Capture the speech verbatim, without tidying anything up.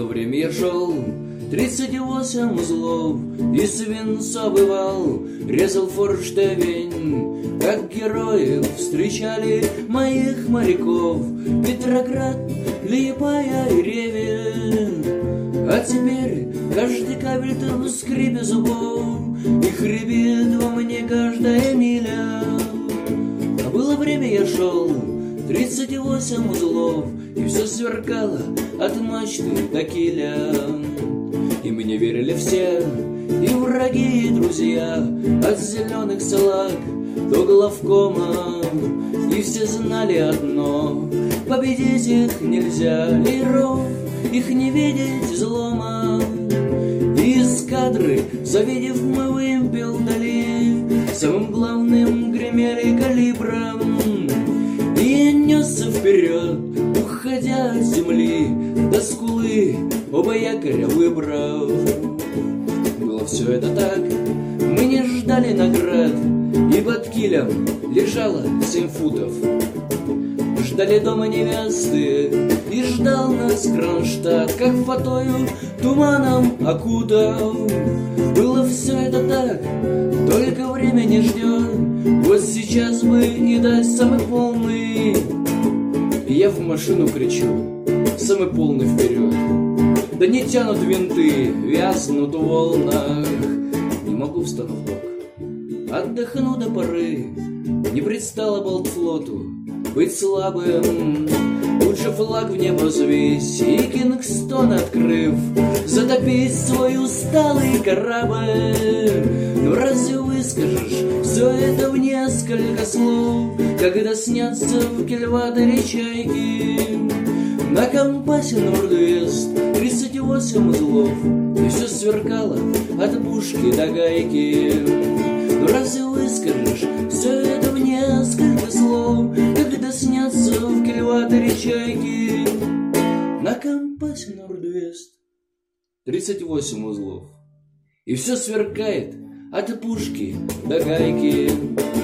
время я шел, тридцать восемь узлов из свинца бывал, резал форштевень, как героев встречали моих моряков Петроград, Лиепая и Ревель. А теперь каждый кабель-то в скрипе зубов, и хрипит во мне каждая миля. А было время я шел, тридцать восемь узлов, и все сверкало от мачты до киля. И мне верили все, и враги, и друзья, от зеленых салаг до главкома. И все знали одно: победить их нельзя, и ров их не видеть излома. И эскадры, завидев, мы вымпел дали, самым главным гремели калибром. И я несся вперед, уходя от земли до скулы, оба якоря выбрав. Было все это так, мы не ждали наград, и под килем лежало семь футов. Ждали дома невесты, и ждал нас Кронштадт, как фатою туманом окутав. Было все это так, только время не ждет, вот сейчас бы и дать самый полный. И я в машину кричу: самый полный вперед! Да не тянут винты, вязнут в волнах. Не могу, встану в бок, отдохну до поры. Не предстало болтфлоту быть слабым, лучше флаг в небо взвесь и Кингстон открыв, затопить свой усталый корабль. Но разве выскажешь все это в несколько слов, когда снятся в кильваторе чайки? На компасе Норд-Вест тридцать восемь узлов, и все сверкало от пушки до гайки. Но разве выскажешь все это в несколько слов, когда снятся в кильваторе чайки? На компасе Норд-Вест тридцать восемь узлов, и все сверкает от пушки до гайки.